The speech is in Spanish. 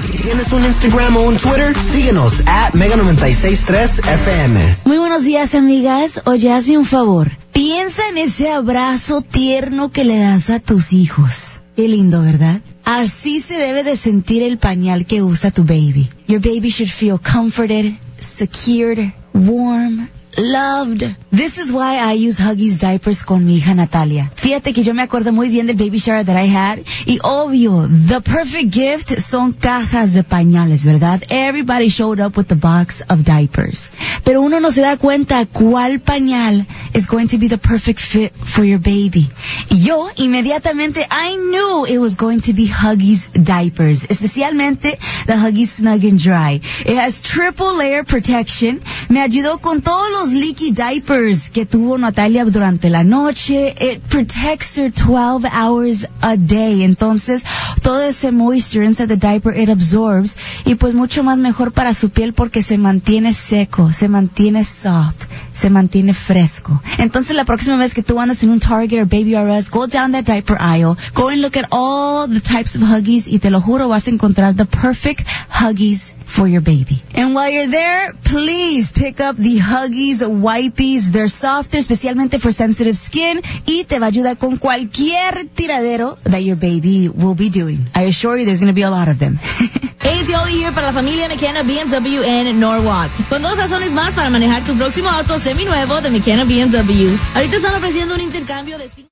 ¿Tienes un Instagram o un Twitter? Síguenos @Mega963FM. Muy buenos días, amigas. Oye, hazme un favor. Piensa en ese abrazo tierno que le das a tus hijos. Qué lindo, ¿verdad? Así se debe de sentir el pañal que usa tu baby. Your baby should feel comforted, secured, warm, loved. This is why I use Huggies diapers con mi hija Natalia. Fíjate que yo me acuerdo muy bien del baby shower that I had. Y obvio, the perfect gift son cajas de pañales, ¿verdad? Everybody showed up with the box of diapers. Pero uno no se da cuenta cuál pañal is going to be the perfect fit for your baby. Y yo, inmediatamente, I knew it was going to be Huggies diapers. Especialmente the Huggies Snug and Dry. It has triple layer protection. Me ayudó con todos los leaky diapers que tuvo Natalia durante la noche. It protects her 12 hours a day. Entonces, todo ese moisture inside the diaper, it absorbs. Y pues mucho más mejor para su piel porque se mantiene seco, se mantiene soft, se mantiene fresco. Entonces, la próxima vez que tú andas en un Target or Baby R Us, go down that diaper aisle, go and look at all the types of Huggies y te lo juro, vas a encontrar the perfect Huggies for your baby. And while you're there, please pick up the Huggies Wipies. They're softer, especialmente for sensitive skin, y te va a ayudar con cualquier tiradero that your baby will be doing. I assure you there's going to be a lot of them. Hey, it's Yoli here para la familia McKenna BMW en Norwalk. Con 2 razones más para manejar tu próximo auto seminuevo de McKenna BMW. Ahorita están ofreciendo un intercambio de